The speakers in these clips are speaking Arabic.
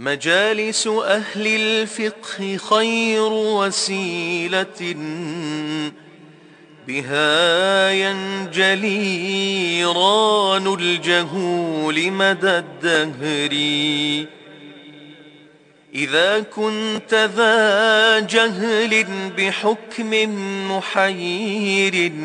مجالس أهل الفقه خير وسيلة بها ينجلي ران الجهول مدى الدهر. إذا كنت ذا جهل بحكم محير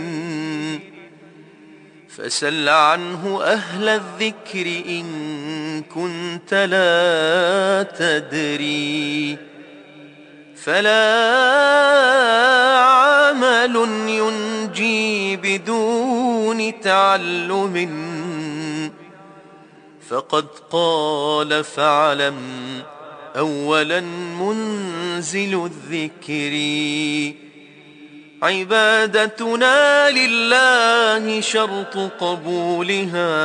فسل عنه أهل الذكر إن كنت لا تدري. فلا عمل ينجي بدون تعلم فقد قال فاعلم أولا منزل الذكر. عبادتنا لله شرط قبولها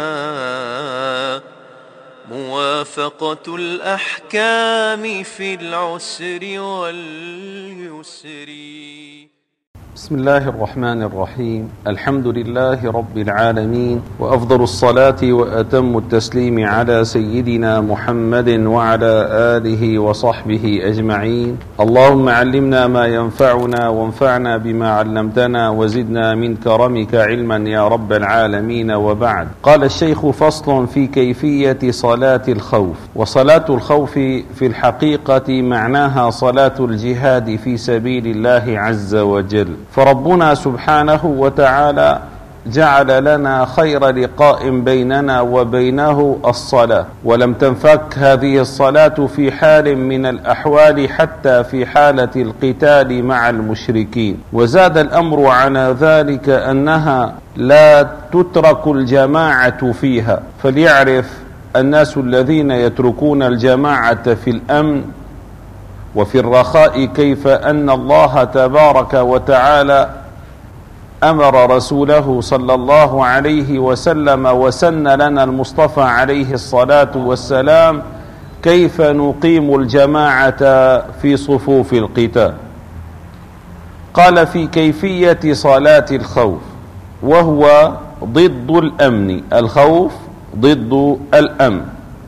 موافقة الأحكام في العسر واليسر. بسم الله الرحمن الرحيم. الحمد لله رب العالمين، وأفضل الصلاة وأتم التسليم على سيدنا محمد وعلى آله وصحبه أجمعين. اللهم علمنا ما ينفعنا وانفعنا بما علمتنا وزدنا من كرمك علما يا رب العالمين. وبعد، قال الشيخ: فصل في كيفية صلاة الخوف. وصلاة الخوف في الحقيقة معناها صلاة الجهاد في سبيل الله عز وجل، فربنا سبحانه وتعالى جعل لنا خير لقاء بيننا وبينه الصلاة، ولم تنفك هذه الصلاة في حال من الأحوال حتى في حالة القتال مع المشركين. وزاد الأمر على ذلك أنها لا تترك الجماعة فيها، فليعرف الناس الذين يتركون الجماعة في الأمن وفي الرخاء كيف أن الله تبارك وتعالى أمر رسوله صلى الله عليه وسلم وسن لنا المصطفى عليه الصلاة والسلام كيف نقيم الجماعة في صفوف القتال. قال: في كيفية صلاة الخوف، وهو ضد الأمن، الخوف ضد الأمن،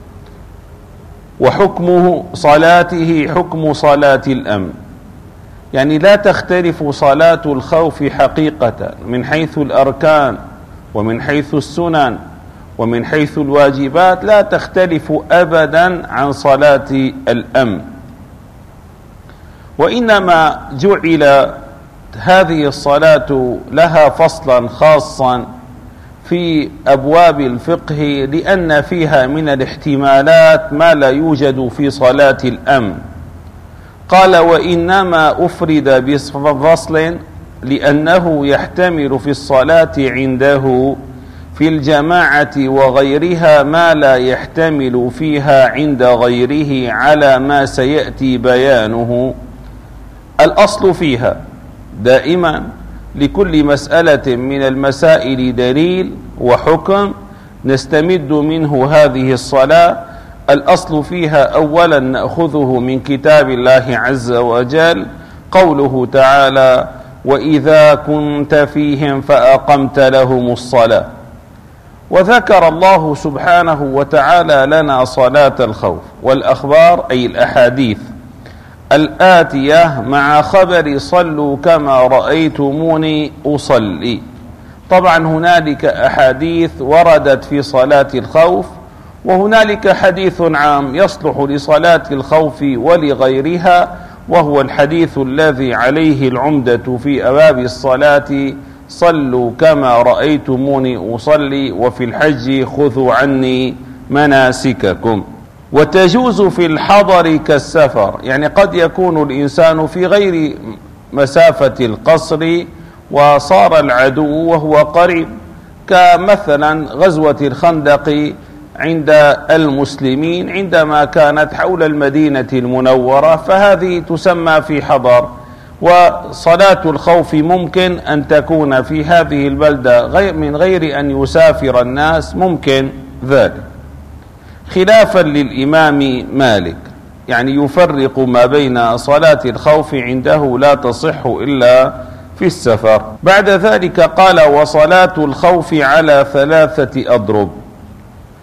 وحكمه صلاته حكم صلاة الأمن، يعني لا تختلف صلاة الخوف حقيقة من حيث الأركان ومن حيث السنن ومن حيث الواجبات، لا تختلف أبدا عن صلاة الأمن. وإنما جعل هذه الصلاة لها فصلا خاصا في أبواب الفقه لأن فيها من الاحتمالات ما لا يوجد في صلاة الأمن. قال: وإنما أفرد بفصل لأنه يحتمل في الصلاة عنده في الجماعة وغيرها ما لا يحتمل فيها عند غيره على ما سيأتي بيانه. الأصل فيها دائما لكل مسألة من المسائل دليل وحكم نستمد منه هذه الصلاة. الأصل فيها أولا نأخذه من كتاب الله عز وجل، قوله تعالى: وإذا كنت فيهم فأقمت لهم الصلاة. وذكر الله سبحانه وتعالى لنا صلاة الخوف، والأخبار أي الأحاديث الآتية مع خبر صلوا كما رأيتموني أصلي. طبعا هنالك أحاديث وردت في صلاة الخوف، وهنالك حديث عام يصلح لصلاة الخوف ولغيرها، وهو الحديث الذي عليه العمدة في أبواب الصلاة: صلوا كما رأيتموني أصلي، وفي الحج خذوا عني مناسككم. وتجوز في الحضر كالسفر، يعني قد يكون الإنسان في غير مسافة القصر وصار العدو وهو قريب، كمثلا غزوة الخندق عند المسلمين عندما كانت حول المدينة المنورة، فهذه تسمى في حضر. وصلاة الخوف ممكن أن تكون في هذه البلدة من غير أن يسافر الناس، ممكن ذلك، خلافا للإمام مالك، يعني يفرق ما بين صلاة الخوف عنده لا تصح إلا في السفر. بعد ذلك قال: وصلاة الخوف على 3 أضرب.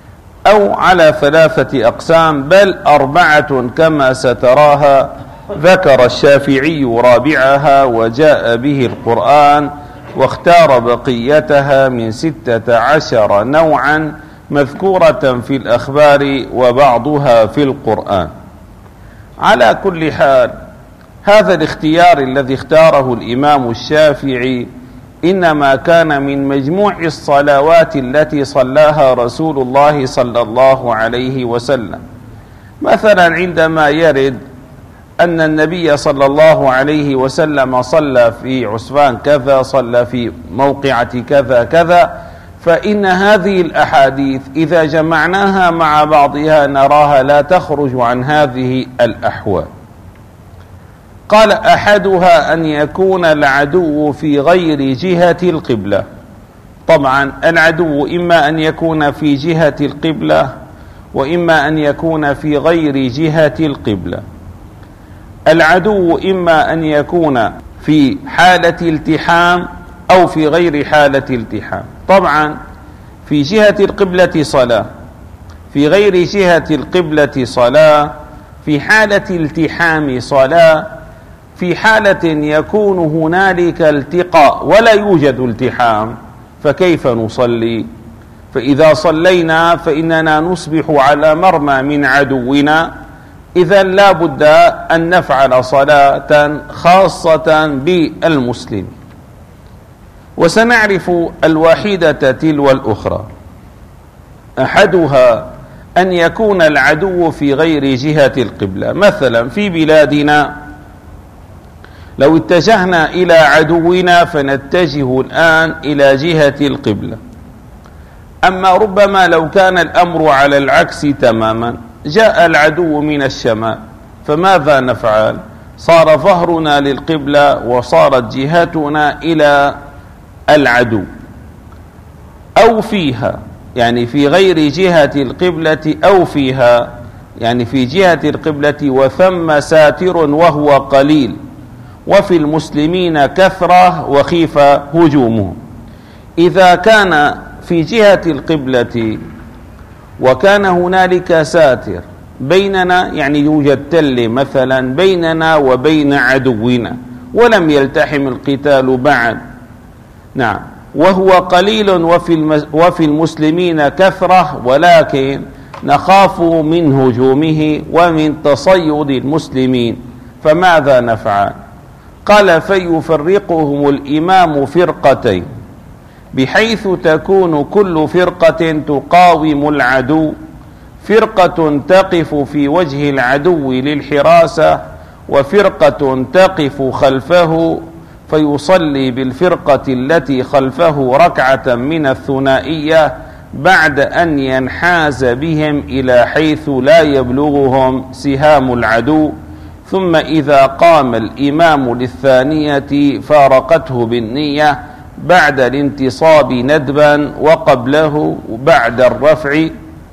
أو على 3 أقسام بل 4 كما ستراها، ذكر الشافعي رابعها وجاء به القرآن، واختار بقيتها من 16 نوعا مذكورة في الأخبار وبعضها في القرآن. على كل حال، هذا الاختيار الذي اختاره الإمام الشافعي إنما كان من مجموع الصلوات التي صلاها رسول الله صلى الله عليه وسلم. مثلا عندما يرد أن النبي صلى الله عليه وسلم صلى في عسفان كذا، صلى في موقعة كذا كذا، فإن هذه الأحاديث إذا جمعناها مع بعضها نراها لا تخرج عن هذه الأحوال. قال: أحدها أن يكون العدو في غير جهة القبلة. طبعا العدو إما أن يكون في جهة القبلة وإما أن يكون في غير جهة القبلة. العدو إما أن يكون في حالة التحام أو في غير حالة التحام. طبعا في جهة القبلة صلاة، في غير جهة القبلة صلاة، في حالة التحام صلاة، في حالة يكون هنالك التقاء ولا يوجد التحام فكيف نصلي؟ فإذا صلينا فإننا نصبح على مرمى من عدونا، إذا لا بد أن نفعل صلاة خاصة بالمسلم. وسنعرف الواحدة تلو الأخرى. أحدها أن يكون العدو في غير جهة القبلة. مثلا في بلادنا لو اتجهنا إلى عدونا فنتجه الآن إلى جهة القبلة. أما ربما لو كان الأمر على العكس تماما، جاء العدو من الشمال، فماذا نفعل؟ صار ظهرنا للقبلة وصارت جهتنا إلى العدو. أو فيها، يعني في غير جهة القبلة، أو فيها يعني في جهة القبلة وثم ساتر وهو قليل، وفي المسلمين كثرة وخيف هجومهم. إذا كان في جهة القبلة وكان هنالك ساتر بيننا، يعني يوجد تل مثلا بيننا وبين عدونا ولم يلتحم القتال بعد، نعم، وهو قليل وفي المسلمين كثرة، ولكن نخاف من هجومه ومن تصيد المسلمين، فماذا نفعل؟ قال: فيفرقهم الإمام فرقتين، بحيث تكون كل فرقة تقاوم العدو، فرقة تقف في وجه العدو للحراسة، وفرقة تقف خلفه، فيصلي بالفرقة التي خلفه ركعة من الثنائية بعد أن ينحاز بهم إلى حيث لا يبلغهم سهام العدو، ثم إذا قام الإمام للثانية فارقته بالنية بعد الانتصاب ندبا، وقبله بعد الرفع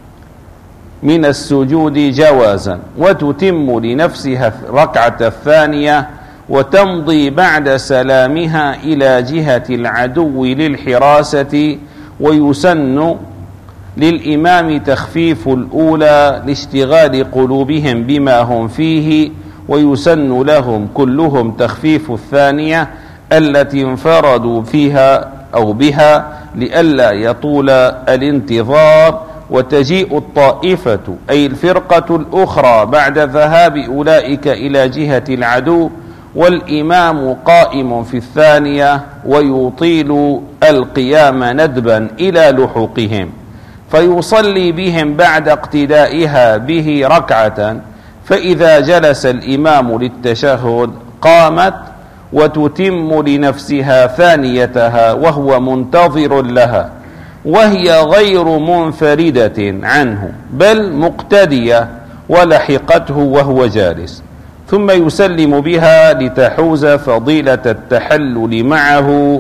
من السجود جوازا، وتتم لنفسها الركعة الثانية، وتمضي بعد سلامها إلى جهة العدو للحراسة. ويسن للإمام تخفيف الأولى لاشتغال قلوبهم بما هم فيه، ويسن لهم كلهم تخفيف الثانية التي انفردوا فيها أو بها لئلا يطول الانتظار. وتجيء الطائفة أي الفرقة الأخرى بعد ذهاب أولئك إلى جهة العدو، والإمام قائم في الثانية، ويطيل القيام ندبا إلى لحوقهم، فيصلي بهم بعد اقتدائها به ركعة، فإذا جلس الإمام للتشهد قامت وتتم لنفسها ثانيتها وهو منتظر لها، وهي غير منفردة عنه بل مقتدية، ولحقته وهو جالس، ثم يسلم بها لتحوز فضيلة التحلل معه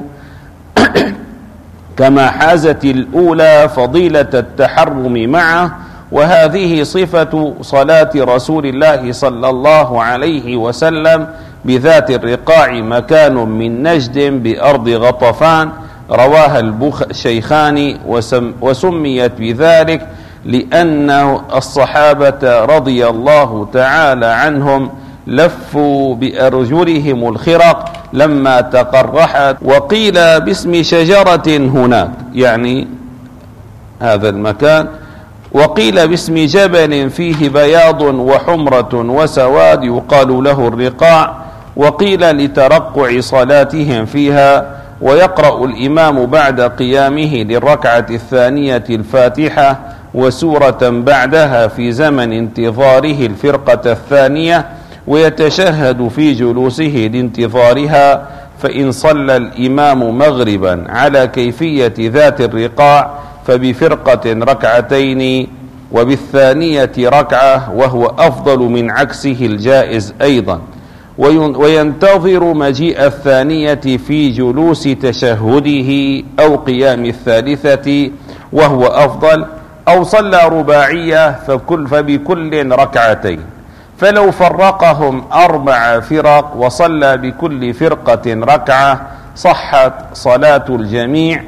كما حازت الأولى فضيلة التحرم معه. وهذه صفة صلاة رسول الله صلى الله عليه وسلم بذات الرقاع مكان من نجد بأرض غطفان، رواها الشيخان وسميت بذلك لأن الصحابة رضي الله تعالى عنهم لفوا بأرجلهم الخرق لما تقرحت، وقيل باسم شجرة هناك، يعني هذا المكان، وقيل باسم جبل فيه بياض وحمرة وسواد يقال له الرقاع، وقيل لترقع صلاتهم فيها. ويقرأ الإمام بعد قيامه للركعة الثانية الفاتحة وسورة بعدها في زمن انتظاره الفرقة الثانية، ويتشهد في جلوسه لانتظارها. فإن صلى الإمام مغربا على كيفية ذات الرقاع فبفرقة ركعتين، وبالثانية ركعة، وهو أفضل من عكسه الجائز أيضا. وينتظر مجيء الثانية في جلوس تشهده أو قيام الثالثة، وهو أفضل. أو صلى رباعية فبكل ركعتين. فلو فرقهم 4 فرق وصلى بكل فرقة ركعة صحت صلاة الجميع،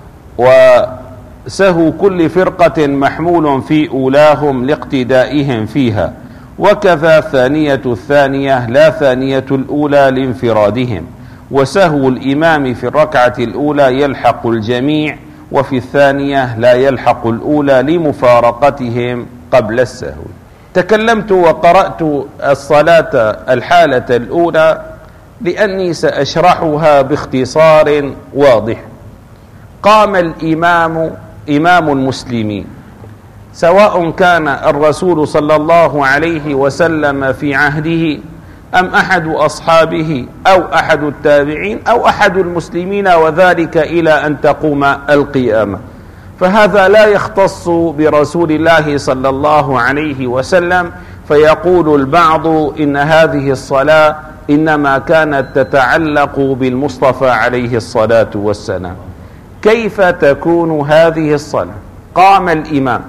وسهو كل فرقة محمول في أولاهم لاقتدائهم فيها، وكذا ثانية الثانية لا ثانية الأولى لانفرادهم. وسهو الإمام في الركعة الأولى يلحق الجميع، وفي الثانية لا يلحق الأولى لمفارقتهم قبل السهو. تكلمت وقرأت الصلاة الحالة الأولى لأني سأشرحها باختصار واضح. قام الإمام، إمام المسلمين، سواء كان الرسول صلى الله عليه وسلم في عهده أم أحد أصحابه أو أحد التابعين أو أحد المسلمين، وذلك إلى أن تقوم القيامة. فهذا لا يختص برسول الله صلى الله عليه وسلم، فيقول البعض إن هذه الصلاة إنما كانت تتعلق بالمصطفى عليه الصلاة والسلام. كيف تكون هذه الصلاة؟ قام الإمام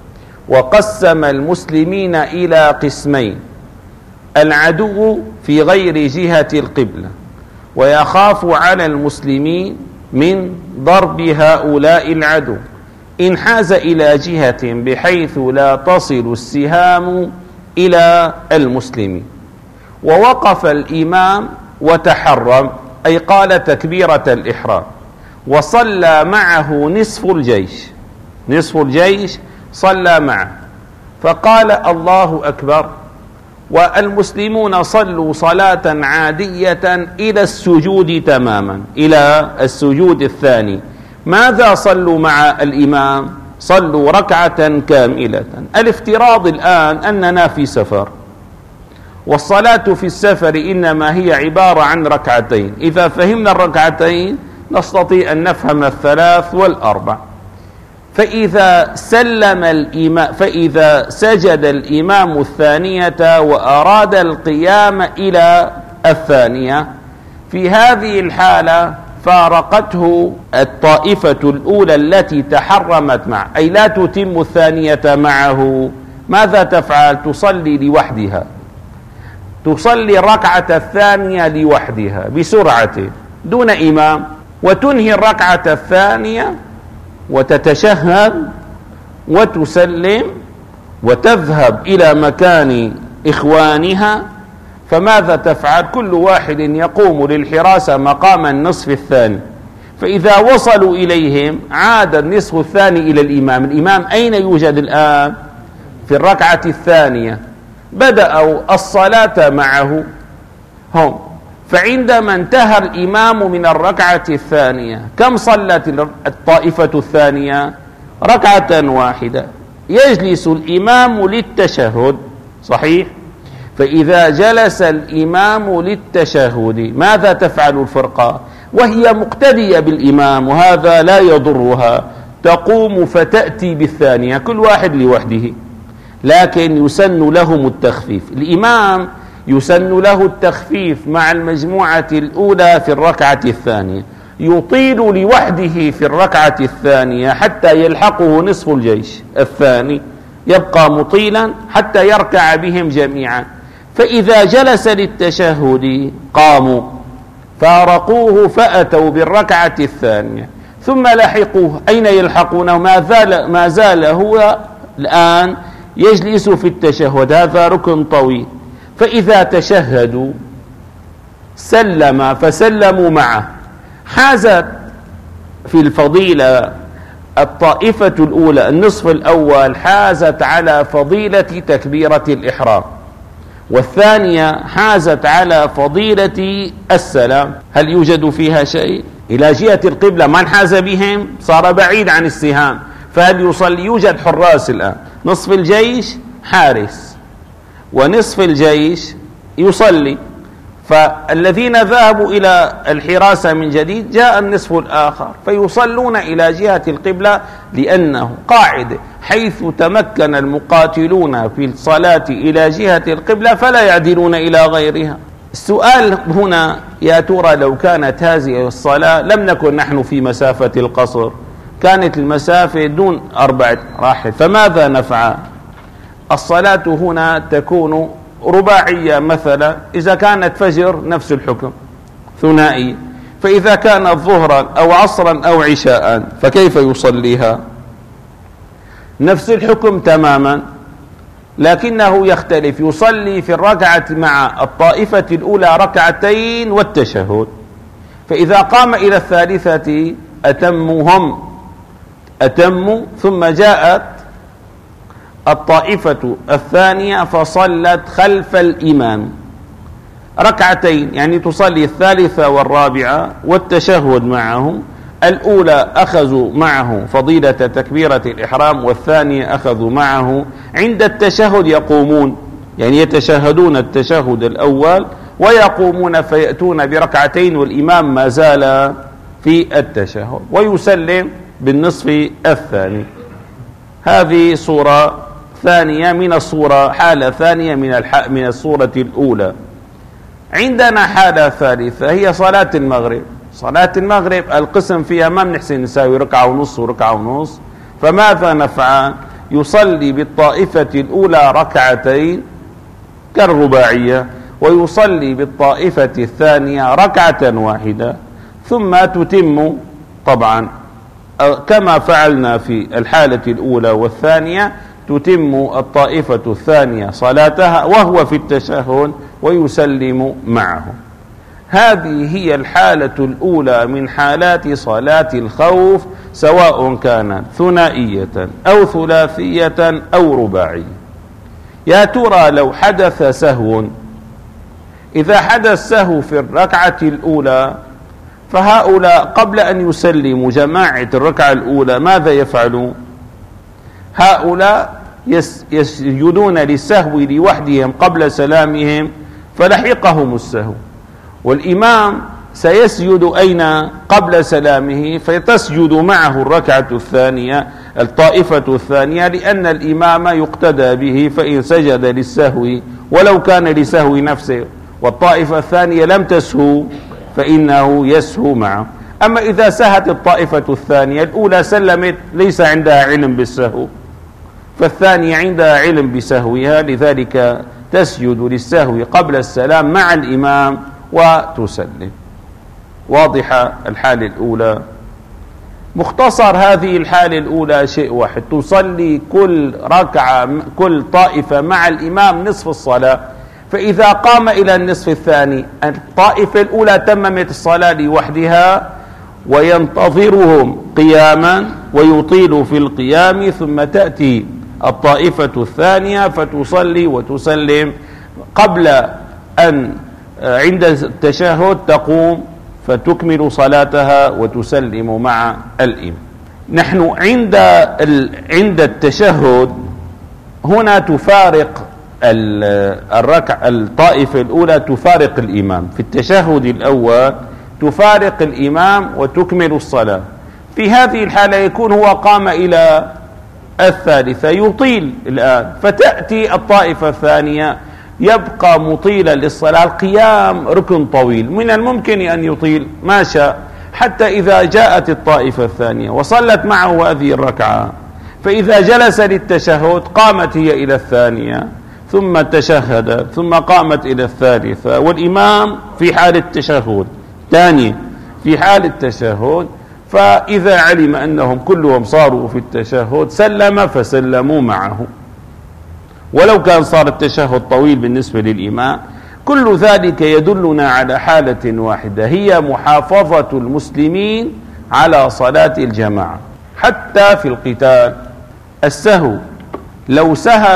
وقسم المسلمين إلى قسمين: العدو في غير جهة القبلة، ويخاف على المسلمين من ضرب هؤلاء العدو، إن حاز إلى جهة بحيث لا تصل السهام إلى المسلمين. ووقف الإمام وتحرم، أي قال تكبيرة الإحرام، وصلى معه نصف الجيش، نصف الجيش صلى معه، فقال الله أكبر، والمسلمون صلوا صلاة عادية إلى السجود تماما، إلى السجود الثاني. ماذا صلوا مع الإمام؟ صلوا ركعة كاملة. الافتراض الآن أننا في سفر، والصلاة في السفر إنما هي عبارة عن ركعتين. إذا فهمنا الركعتين نستطيع أن نفهم الثلاث والأربع. فإذا سجد الإمام الثانية وأراد القيام إلى الثانية، في هذه الحالة فارقته الطائفة الأولى التي تحرمت معه، أي لا تتم الثانية معه. ماذا تفعل؟ تصلي لوحدها، تصلي الركعة الثانية لوحدها بسرعة دون إمام، وتنهي الركعة الثانية وتتشهد وتسلم وتذهب إلى مكان إخوانها. فماذا تفعل؟ كل واحد يقوم للحراسة مقام النصف الثاني، فإذا وصلوا إليهم عاد النصف الثاني إلى الإمام. الإمام أين يوجد الآن؟ في الركعة الثانية. بدأوا الصلاة معه هم، فعندما انتهى الإمام من الركعة الثانية كم صلت الطائفة الثانية؟ ركعة واحدة. يجلس الإمام للتشهد، صحيح؟ فإذا جلس الإمام للتشهد ماذا تفعل الفرقة؟ وهي مقتدية بالإمام وهذا لا يضرها، تقوم فتأتي بالثانية، كل واحد لوحده، لكن يسن لهم التخفيف. الإمام يسن له التخفيف مع المجموعة الأولى في الركعة الثانية، يطيل لوحده في الركعة الثانية حتى يلحقه نصف الجيش الثاني، يبقى مطيلا حتى يركع بهم جميعا. فإذا جلس للتشهد قاموا فارقوه فأتوا بالركعة الثانية ثم لحقوه. أين يلحقونه؟ ما زال هو الآن يجلس في التشهد، هذا ركن طويل، فإذا تشهدوا سلم فسلموا معه، حازت في الفضيلة الطائفة الأولى النصف الأول حازت على فضيلة تكبيرة الإحرام، والثانية حازت على فضيلة السلام. هل يوجد فيها شيء؟ إلى جهة القبلة من حاز بهم صار بعيد عن السهام، فهل يصلي؟ يوجد حراس الآن، نصف الجيش حارس ونصف الجيش يصلي، فالذين ذهبوا إلى الحراسة من جديد جاء النصف الآخر فيصلون إلى جهة القبلة، لأنه قاعدة حيث تمكن المقاتلون في الصلاة إلى جهة القبلة فلا يعدلون إلى غيرها. السؤال هنا، يا ترى لو كانت هذه الصلاة لم نكن نحن في مسافة القصر، كانت المسافة دون 4 راحل، فماذا نفعل؟ الصلاة هنا تكون رباعية مثلا، إذا كانت فجر نفس الحكم ثنائي، فإذا كانت ظهرا أو عصرا أو عشاء فكيف يصليها؟ نفس الحكم تماما، لكنه يختلف، يصلي في الركعة مع الطائفة الأولى 2 ركعتين والتشهد، فإذا قام إلى الثالثة أتموا ثم جاءت الطائفة الثانية فصلت خلف الإمام 2 ركعتين، يعني تصلي الثالثة والرابعة والتشهد معهم. الأولى أخذوا معه فضيلة تكبيرة الإحرام، والثانية أخذوا معه عند التشهد يقومون، يعني يتشهدون التشهد الأول ويقومون فيأتون ب2 ركعتين والإمام ما زال في التشهد ويسلم بالنصف الثاني. هذه صورة ثانية من الصورة، حالة ثانية من الصورة الأولى. عندنا حالة ثالثة هي صلاة المغرب. صلاة المغرب القسم فيها ما بنحسن نساوي 1.5 ركعة و1.5 ركعة، فماذا نفعل؟ يصلي بالطائفة الأولى 2 ركعتين كالرباعية، ويصلي بالطائفة الثانية 1 ركعة، ثم تتم طبعا كما فعلنا في الحالة الأولى والثانية، تتم الطائفة الثانية صلاتها وهو في التشهد ويسلم معه. هذه هي الحالة الأولى من حالات صلاة الخوف، سواء كانت ثنائية أو ثلاثية أو رباعية. يا ترى لو حدث سهو، إذا حدث سهو في الركعة الأولى فهؤلاء قبل أن يسلموا جماعة الركعة الأولى ماذا يفعلون؟ هؤلاء يسجدون للسهو لوحدهم قبل سلامهم فلحقهم السهو، والإمام سيسجد أين؟ قبل سلامه، فتسجد معه الركعة الثانية الطائفة الثانية، لأن الإمام يقتدى به، فإن سجد للسهو ولو كان لسهو نفسه والطائفة الثانية لم تسهو فإنه يسهو معه. أما إذا سهت الطائفة الثانية، الأولى سلمت ليس عندها علم بالسهو، فالثانية عندها علم بسهوها، لذلك تسجد للسهو قبل السلام مع الإمام وتسلم. واضحة الحالة الأولى؟ مختصر هذه الحالة الأولى شيء واحد، تصلي كل طائفة مع الإمام نصف الصلاة، فإذا قام إلى النصف الثاني الطائفة الأولى تممت الصلاة لوحدها وينتظرهم قياما ويطيل في القيام، ثم تأتي الطائفة الثانية فتصلي وتسلم، قبل أن عند التشهد تقوم فتكمل صلاتها وتسلم مع الإمام. نحن عند التشهد هنا تفارق الطائفة الأولى، تفارق الإمام في التشهد الأول، تفارق الإمام وتكمل الصلاة. في هذه الحالة يكون هو قام إلى الثالثة يطيل الآن، فتأتي الطائفة الثانية يبقى مطيلا للصلاة. القيام ركن طويل، من الممكن أن يطيل ما شاء حتى إذا جاءت الطائفة الثانية وصلت معه هذه الركعة، فإذا جلس للتشهد قامت هي إلى الثانية ثم تشهدت ثم قامت إلى الثالثة، والإمام في حال التشهد ثاني في حال التشهد فإذا علم أنهم كلهم صاروا في التشهد سلم فسلموا معه، ولو كان صار التشهد طويل بالنسبة للإمام. كل ذلك يدلنا على حالة واحدة، هي محافظة المسلمين على صلاة الجماعة. حتى في القتال السهو، لو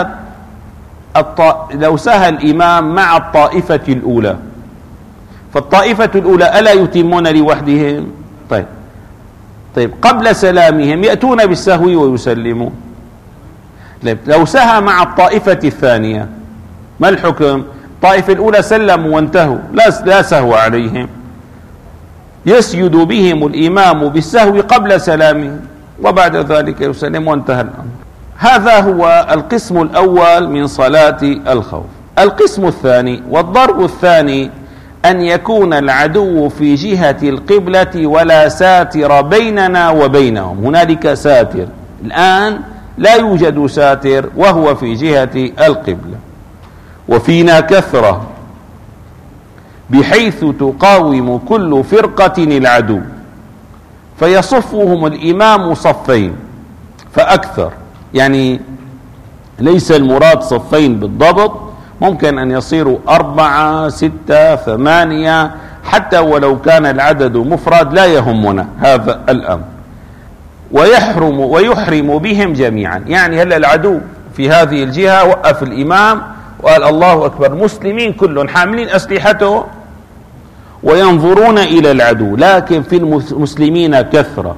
سهى الإمام مع الطائفة الأولى، فالطائفة الأولى ألا يتمون لوحدهم؟ طيب قبل سلامهم يأتون بالسهو ويسلمون. لو سهى مع الطائفة الثانية ما الحكم؟ الطائفة الأولى سلموا وانتهوا، لا سهو عليهم، يسجد بهم الإمام بالسهو قبل سلامهم وبعد ذلك يسلم وانتهى الأمر. هذا هو القسم الأول من صلاة الخوف. القسم الثاني والضرب الثاني أن يكون العدو في جهة القبلة ولا ساتر بيننا وبينهم. هنالك ساتر، الآن لا يوجد ساتر وهو في جهة القبلة، وفينا كثرة بحيث تقاوم كل فرقة العدو، فيصفهم الإمام صفين فأكثر، يعني ليس المراد صفين بالضبط، ممكن أن يصيروا 4 6 8، حتى ولو كان العدد مفرد لا يهمنا هذا الأمر. ويحرم بهم جميعا، يعني هلا العدو في هذه الجهة وقف الإمام وقال الله أكبر، مسلمين كلهم حاملين أسلحته وينظرون إلى العدو، لكن في المسلمين كثرة،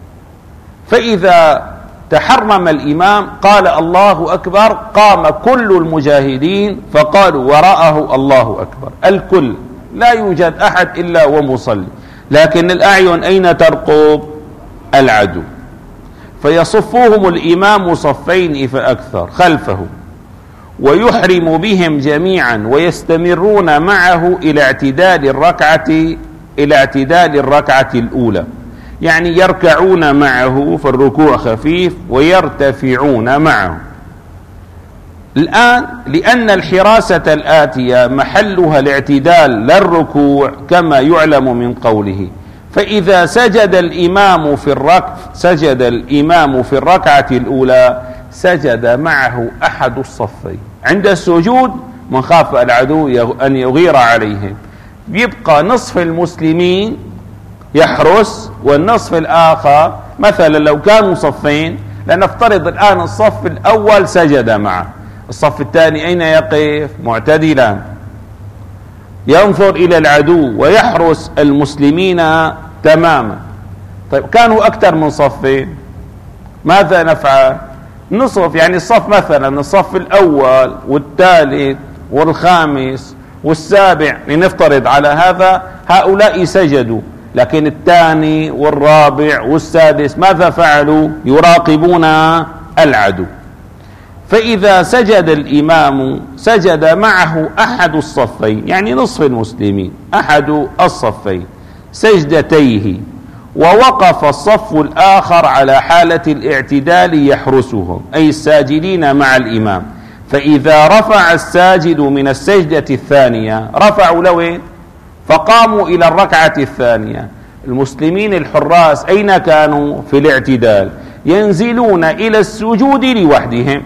فإذا تحرم الإمام قال الله أكبر قام كل المجاهدين فقالوا وراءه الله أكبر، الكل، لا يوجد أحد إلا ومصلي، لكن الأعين أين ترقب؟ العدو، فيصفوهم الإمام صفين فأكثر خلفه، ويحرم بهم جميعا ويستمرون معه إلى اعتدال الركعة الأولى، يعني يركعون معه فالركوع خفيف ويرتفعون معه. الآن لأن الحراسة الآتية محلها الاعتدال للركوع كما يعلم من قوله فإذا سجد الإمام في الركعة الأولى سجد معه أحد الصفين. عند السجود من خاف العدو أن يغير عليهم يبقى نصف المسلمين يحرس، والنصف الآخر مثلا لو كانوا صفين، لنفترض الآن الصف الأول سجد معه، الصف الثاني أين يقف؟ معتدلا، ينظر إلى العدو ويحرس المسلمين تماما. طيب كانوا أكثر من صفين، ماذا نفعل؟ نصف، يعني الصف مثلا الصف الأول والثالث والخامس والسابع لنفترض على هذا، هؤلاء سجدوا، لكن الثاني والرابع والسادس ماذا فعلوا؟ يراقبون العدو. فإذا سجد الإمام سجد معه أحد الصفين، يعني نصف المسلمين أحد الصفين سجدتيه، ووقف الصف الآخر على حالة الاعتدال يحرسهم، أي الساجدين مع الإمام. فإذا رفع الساجد من السجدة الثانية رفعوا لوين؟ فقاموا إلى الركعة الثانية. المسلمين الحراس أين كانوا؟ في الاعتدال، ينزلون إلى السجود لوحدهم،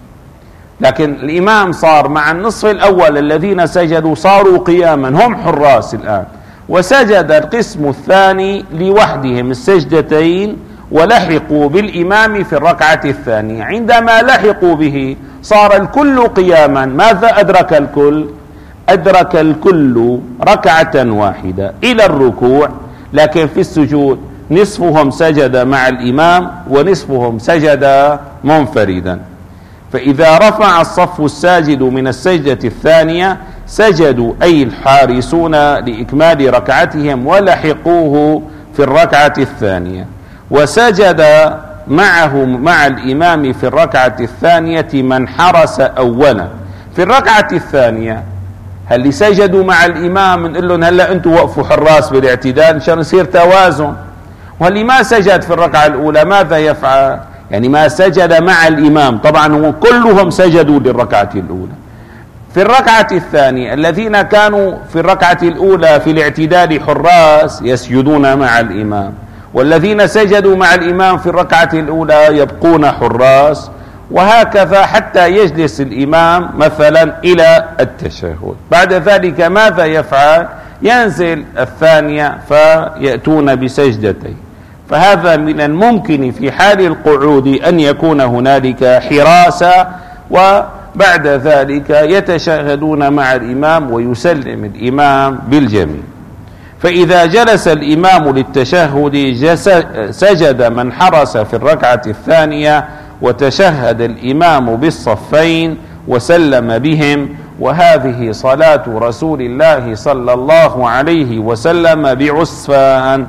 لكن الإمام صار مع النصف الأول الذين سجدوا صاروا قياما، هم حراس الآن، وسجد القسم الثاني لوحدهم السجدتين ولحقوا بالإمام في الركعة الثانية. عندما لحقوا به صار الكل قياما، ماذا أدرك الكل؟ أدرك الكل ركعة واحدة إلى الركوع، لكن في السجود نصفهم سجد مع الإمام ونصفهم سجد منفردا. فإذا رفع الصف الساجد من السجدة الثانية سجدوا أي الحارسون لإكمال ركعتهم ولحقوه في الركعة الثانية، وسجد معه مع الإمام في الركعة الثانية من حرس أولا. في الركعة الثانية هل سجدوا مع الإمام نقول لهم هلا أنتم وقفوا حراس بالاعتدال مشان يصير توازن، واللي ما سجد في الركعة الأولى ماذا يفعل؟ يعني ما سجد مع الإمام، طبعا هم كلهم سجدوا للركعة الأولى. في الركعة الثانية الذين كانوا في الركعة الأولى في الاعتدال حراس يسجدون مع الإمام، والذين سجدوا مع الإمام في الركعة الأولى يبقون حراس، وهكذا حتى يجلس الإمام مثلا إلى التشهد. بعد ذلك ماذا يفعل؟ ينزل الثانية فيأتون بسجدتين. فهذا من الممكن في حال القعود أن يكون هنالك حراسة، وبعد ذلك يتشهدون مع الإمام ويسلم الإمام بالجميع. فإذا جلس الإمام للتشهد سجد من حرس في الركعة الثانية، وتشهد الإمام بالصفين وسلم بهم. وهذه صلاة رسول الله صلى الله عليه وسلم بعسفان،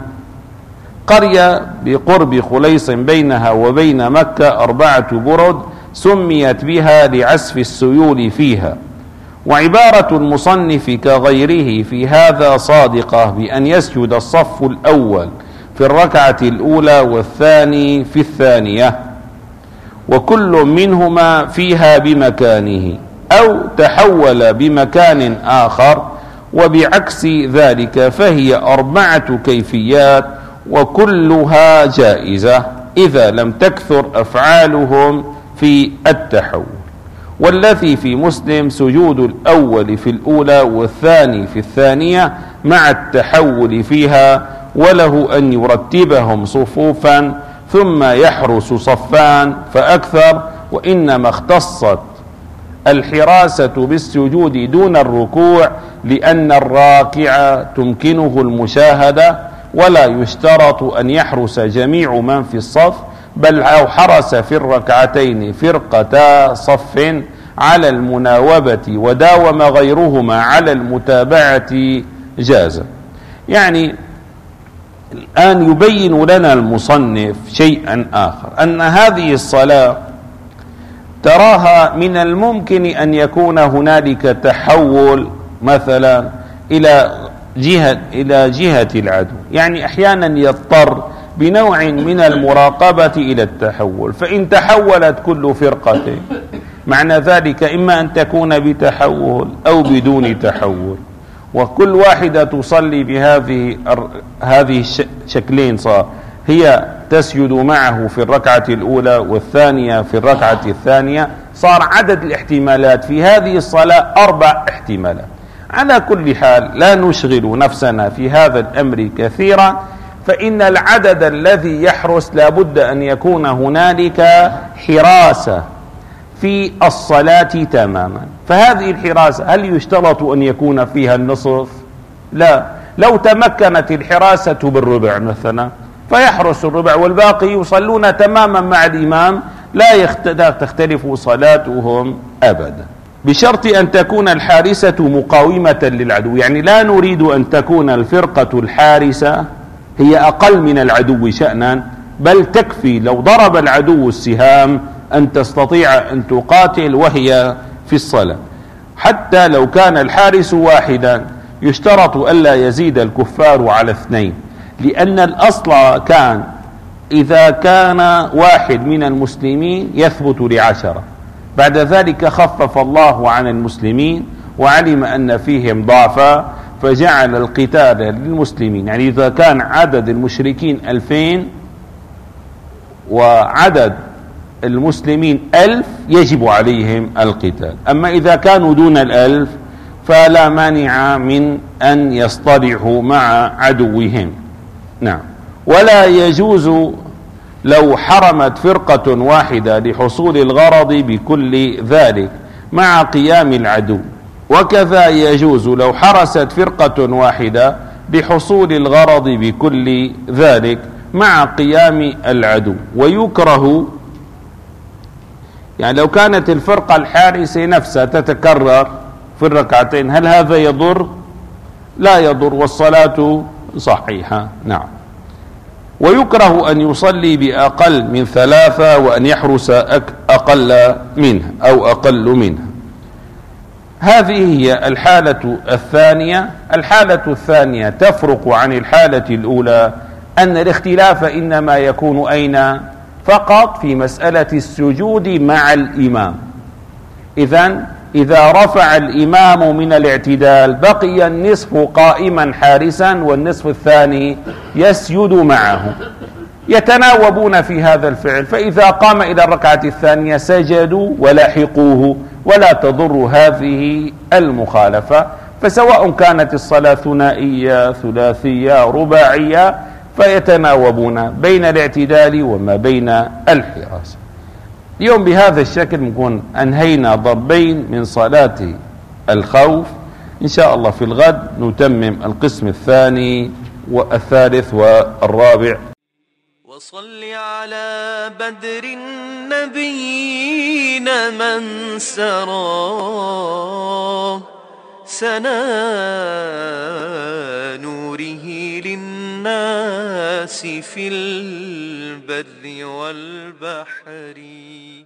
قرية بقرب خليص بينها وبين مكة 4 برد، سميت بها لعسف السيول فيها. وعبارة المصنف كغيره في هذا صادقة بأن يسجد الصف الأول في الركعة الأولى والثاني في الثانية، وكل منهما فيها بمكانه، أو تحول بمكان آخر. وبعكس ذلك فهي 4 كيفيات وكلها جائزة إذا لم تكثر أفعالهم في التحول. والذي في مسلم سجود الأول في الأولى والثاني في الثانية مع التحول فيها، وله أن يرتبهم صفوفا ثم يحرس صفان فأكثر. وإنما اختصت الحراسة بالسجود دون الركوع لأن الراكع تمكنه المشاهدة، ولا يشترط أن يحرس جميع من في الصف، بل لو حرس في الركعتين فرقتا صف على المناوبة وداوم غيرهما على المتابعة جاز. يعني الآن يبين لنا المصنف شيئا آخر، أن هذه الصلاة تراها من الممكن أن يكون هنالك تحول مثلا إلى جهة العدو، يعني أحيانا يضطر بنوع من المراقبة إلى التحول. فإن تحولت كل فرقة معنى ذلك إما أن تكون بتحول أو بدون تحول، وكل واحدة تصلي بهذه الشكلين، صار هي تسجد معه في الركعة الأولى والثانية في الركعة الثانية، صار عدد الاحتمالات في هذه الصلاة 4 احتمالات. على كل حال لا نشغل نفسنا في هذا الأمر كثيرا، فإن العدد الذي يحرس لابد أن يكون هنالك حراسة في الصلاة تماما. فهذه الحراسة هل يشترط أن يكون فيها النصف؟ لا. لو تمكنت الحراسة بالربع مثلا فيحرس الربع والباقي يصلون تماما مع الإمام، لا تختلف صلاتهم أبدا، بشرط أن تكون الحارسة مقاومة للعدو. يعني لا نريد أن تكون الفرقة الحارسة هي أقل من العدو شأنا، بل تكفي لو ضرب العدو السهام أن تستطيع أن تقاتل وهي في الصلاة. حتى لو كان الحارس واحدا يشترط ألا يزيد الكفار على 2، لأن الأصل كان إذا كان واحد من المسلمين يثبت ل10، بعد ذلك خفف الله عن المسلمين وعلم أن فيهم ضعفا فجعل القتال للمسلمين. يعني إذا كان عدد المشركين 2000 وعدد المسلمين 1000 يجب عليهم القتال. أما إذا كانوا دون 1000 فلا مانع من أن يصطلحوا مع عدوهم. نعم. ولا يجوز لو حرمت فرقة واحدة لحصول الغرض بكل ذلك مع قيام العدو، وكذا يجوز لو حرست فرقة واحدة لحصول الغرض بكل ذلك مع قيام العدو. ويكره يعني لو كانت الفرقة الحارسة نفسها تتكرر في الركعتين، هل هذا يضر؟ لا يضر، والصلاة صحيحة. نعم. ويكره أن يصلي بأقل من 3 وأن يحرس أقل منها أو أقل منها. هذه هي الحالة الثانية. الحالة الثانية تفرق عن الحالة الأولى، أن الاختلاف إنما يكون فقط في مسألة السجود مع الإمام. إذن إذا رفع الإمام من الاعتدال بقي النصف قائما حارسا والنصف الثاني يسجد معه، يتناوبون في هذا الفعل، فإذا قام إلى الركعة الثانية سجدوا ولحقوه، ولا تضر هذه المخالفة. فسواء كانت الصلاة ثنائية ثلاثية رباعية فيتناوبون بين الاعتدال وما بين الحراسة. اليوم بهذا الشكل نكون أنهينا ضربين من صلاة الخوف. إن شاء الله في الغد نتمم القسم الثاني والثالث والرابع. وصل على بدر النبيين من سرى سنا نوره للناس في البر والبحر.